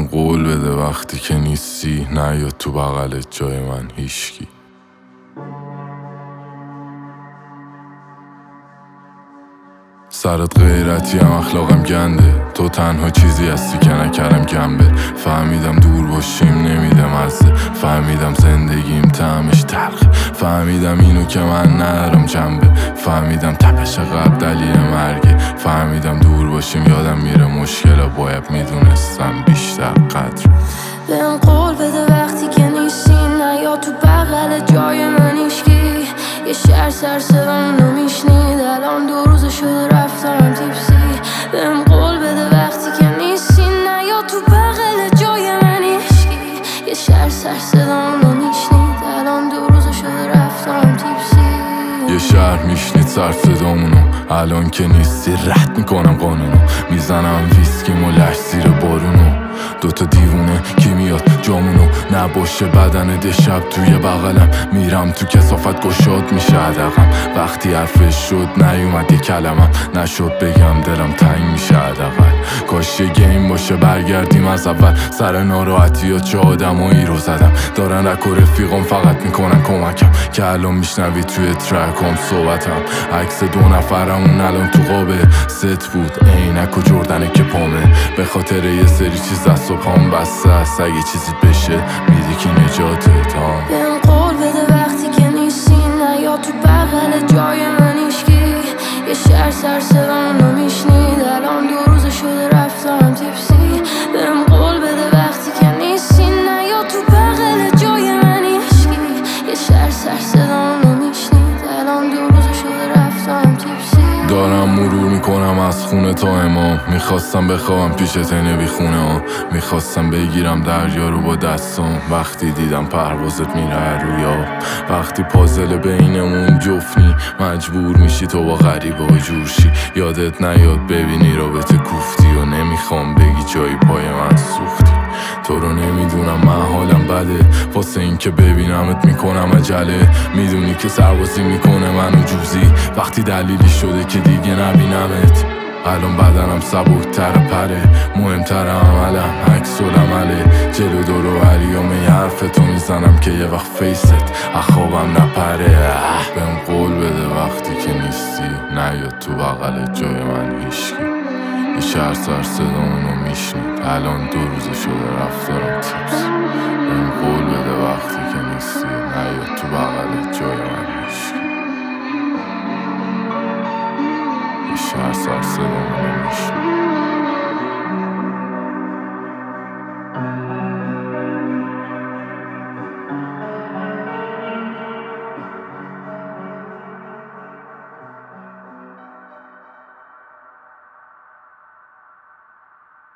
قول بده وقتی که نیستی نیاد تو بغلت جای من هیشکی. سرت غیرتی هم اخلاقم گنده، تو تنها چیزی هستی که نکردم گنبه. فهمیدم دور باشیم نمیده مزه، فهمیدم زندگیم طعمش تلخه، فهمیدم اینو که من ندارم جنبه، فهمیدم تپش قلب دلیل مرگه، فهمیدم دور باشیم یادم میره مشکل باید میدونستم بیشتر قدر. بهم قول بده وقتی که نیستی نیاد تو بغل جای من هیشکی. یه شهر سر صدامونو میشنید الان 2 روز شده رفتم تیپسی. بهم قول بده وقتی که نیستی نیاد تو بغل جای من هیشکی. یه شهر سر صدامونو میشنید الان 2 روز شده رفتم تیپسی. یه شهر میشنید سر صدامونو الان که نیستی رد میکنم قانونو، میزنم ویسکیمو لش زیر بارونو. 2 تا دیوونه کی میاد جامونو نباشه بدن شب توی بغلم، میرم تو کثافت گشاد میشه عدقم. وقتی حرفش شد نیومد یه کلمم، نشد بگم دلم تنگ میشه حداقل. کاش یه گیم باشه برگردیم از اول، سر ناراحتی ها چه آدمایی رو زدم دارن رک و رفیقم فقط میکنن کمکم، که الان میشنوی توی ترکام صحبتم. عکس 2 نفرمون الان تو قابه ست بود عینک و جردنه که پامه، به خاطر یه سری چیز دست و پام بسته است، اگه چیزی بشه میدی که نجاته تا. بهم قول بده وقتی که نیستی نیاد تو بغل جای من هیشکی. یه شهر سر صدامونو میشنید الان 2 روز شده رفتم تیپسی. بهم قول بده وقتی که نیستی نیاد تو بغل جای من هیشکی. یه شهر سر صدامونو میشنید الان 2 روز شده رفتم تیپسی. دارم مرور میکنم از خونه تا امام، میخواستم بخوابم پیشت نبی خونه ها، میخواستم بگیرم دریا رو با دستام. وقتی دیدم پروازت میره رویا، وقتی پازل بینمون جفنی مجبور میشی تو با غریبه ها جورشی. یادت نیاد ببینی رابطه کوفتی و نمیخوام بگی جایی پای من سوختی. تو رو نمیدونم من حالم بده، واسه این که ببینمت میکنم عجله. میدونی که سربازی میکنه منو جوزی وقتی دلیلی شده که دیگه نبینمت. الان بدنم سبکتر پره، مهمتر عملم عکس العمله. جلو دور و بریام یه حرفتو میزنم که یه وقت فیست اخوابم نپره. بهم قول بده وقتی که نیستی نیاد تو بغل جای من هیشکی. یه شهر سر صدامونو میشنید الان 2 روز شده رفتارم تیپس. بهم قول بده وقتی که نیستی نیاد تو بغل جای من هیشکی. یه شهر سر صدامونو میشنید.